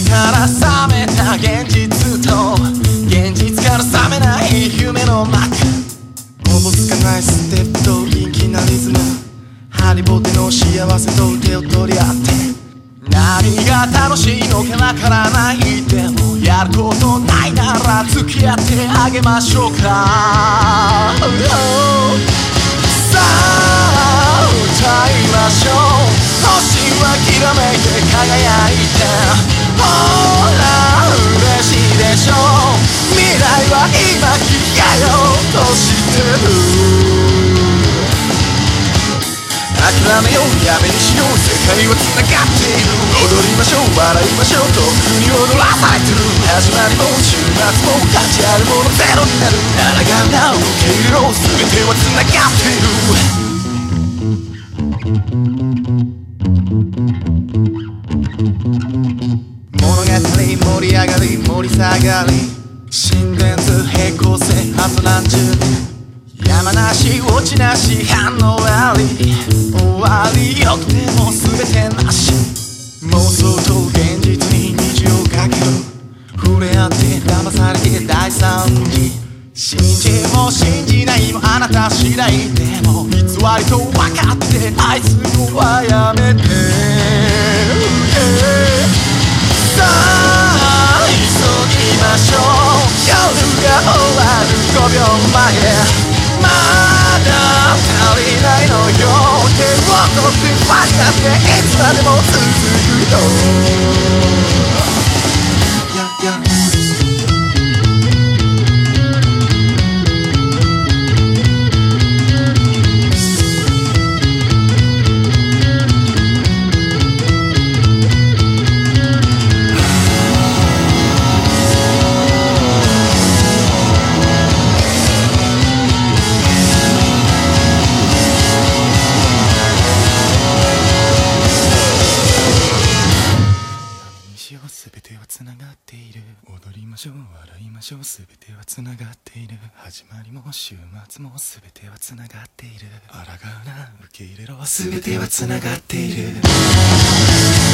から覚めた現実と現実から覚めない夢の中、おぼつかないステップと陰気なリズム、ハリボテの幸せと手を取り合って、何が楽しいのかわからない。でもやることないなら付き合ってあげましょうか。さあ歌いましょう。星はきらめいて輝いて、ほら嬉しいでしょう。未来は今消えようとしてる。諦めようやめにしよう、世界は繋がっている。踊りましょう笑いましょうと国を踊らされてる。始まりも終末も価値あるものゼロになる。抗うな受け入れろ、全ては繋がっている。物語盛り上がり盛り下がり、心電図平行線あと何十年、山なし落ちなし反応あり、終わりよくても全てなし。妄想と現実に虹をかける、触れ合って騙されて大惨事。信じも信じないもあなた次第。でも偽りと分かって愛するのはやめて、さあ急ぎましょう。夜が終わる5秒前、まだ足りないのよ。手を取って分かっていつまでも続くよ。全てはつながっている。踊りましょう笑いましょう、全てはつながっている。始まりも終末も全てはつながっている。抗うな受け入れろ、全てはつながっている。